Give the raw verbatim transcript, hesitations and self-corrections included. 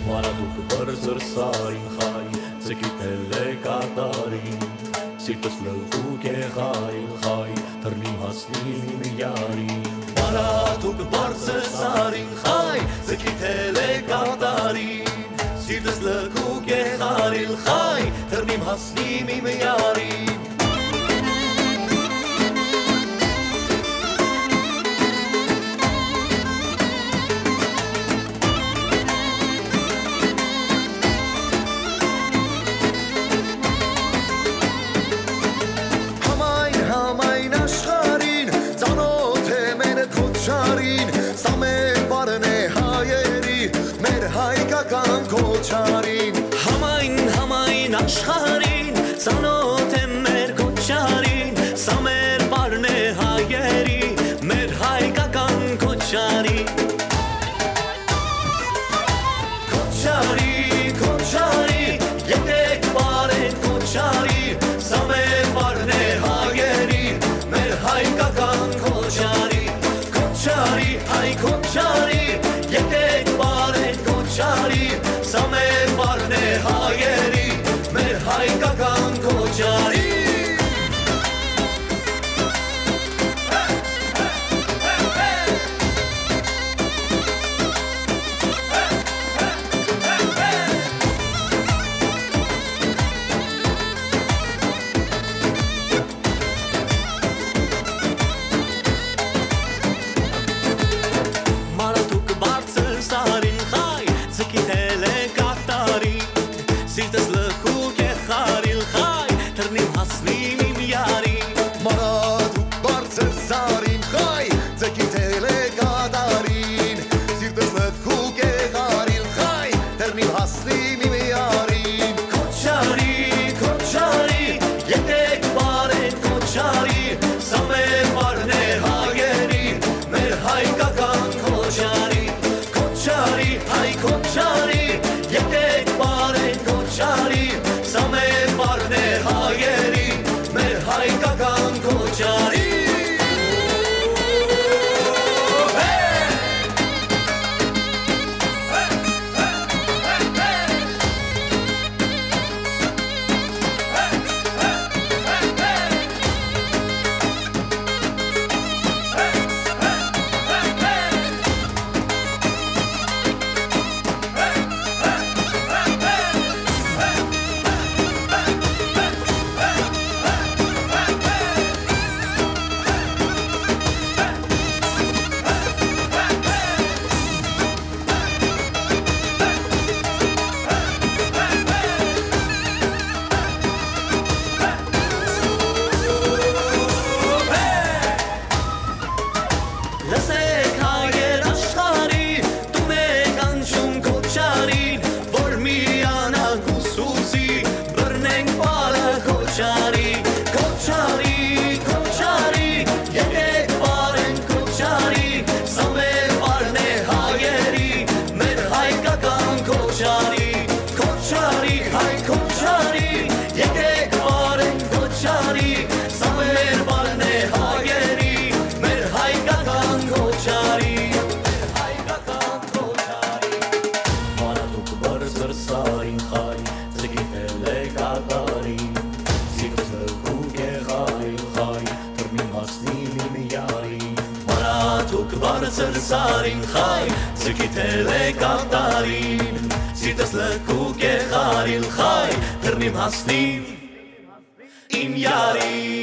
Մանադուկ բարձր սարին խայ Ձգիտել է կատարին Սիրտս լգուկ է խայ խայ Թռնիմ հասնիմ իմ յարին Մանադուկ բարձր սարին խայ Ձգիտել է կատարին Սիրտս լգուկ է խարիլ խայ Թռնիմ հասնիմ իմ յարին Համայն համայն աշխարհին ծանոթ է մեր քոչարին սա մեր բառն է հայերի մեր հայկական քոչարին Քոչարի քոչարի եկեք բարեն քոչարի սա մեր բառն է հայերի մեր հայկական քոչարի Քոչարի հայ քոչարի եկեք բարեն քոչարի Սա մեր բառն է հայերի, մեր հայկական քոչարի Մանադուկ բարձր սարին խայ Ձգիտել է Սիրտս լգուկ է խարիլ խայ Թռնիմ հասնիմ իմ յարին Մանադուկ բարձր սարին խայ Ձգիտել է կատարին Սիրտս լգուկ է խարիլ խայ Թռնիմ հասնիմ իմ յարին Քոչարի, քոչարի Եկեք բարեն քոչարի Սա մեր բառն է հայերի Մեր հայկական քոչարի Քոչարի, հայ քոչարի Եկեք բարեն քոչարի Սա մեր բառն է հայերի Մեր հայկական քոչարի Լսեք հայեր աշխարհի Դու եք անջում քոչարին Որ միանանք ուսուսի Բռնենք բառը քոչարի Քոչարի, քոչարի Եկեք բարեն քոչարի Սա մեր բառն է հայերի Մեր հայկական քոչարի Քոչարի, հայ քոչարի Եկեք բարեն քոչարի Սա մեր բառն է հայերի Մեր հայկական քոչարի հայկական քոչարի Մանադուկ բարձր սարին խայ Ձգիտել է կատարին Սիրտս լգուկ է խայ խայ Թռնիմ հասնիմ իմ յարին Մանադուկ բարձր սարին խայ Ձգիտել է կատարին Սիրտս լգուկ է խարիլ խայ Թռնիմ հասնիմ իմ յարին